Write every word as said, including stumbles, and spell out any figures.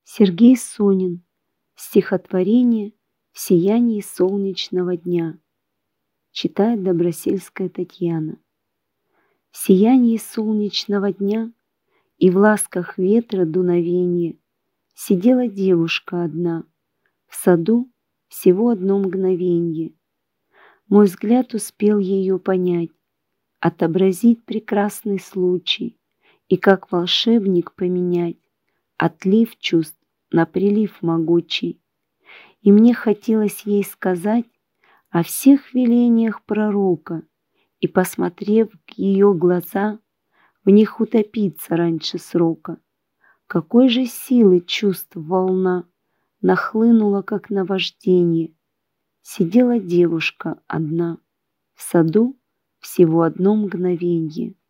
Сергей Сонин. Стихотворение «В сиянии солнечного дня». Читает Добросельская Татьяна. В сиянии солнечного дня и в ласках ветра дуновенье сидела девушка одна в саду всего одно мгновенье. Мой взгляд успел ее понять, отобразить прекрасный случай и как волшебник поменять отлив чувств на прилив могучий. И мне хотелось ей сказать о всех велениях пророка и, посмотрев в ее глаза, в них утопиться раньше срока. Какой же силы чувств волна нахлынула, как наважденье. Сидела девушка одна в саду всего одно мгновенье.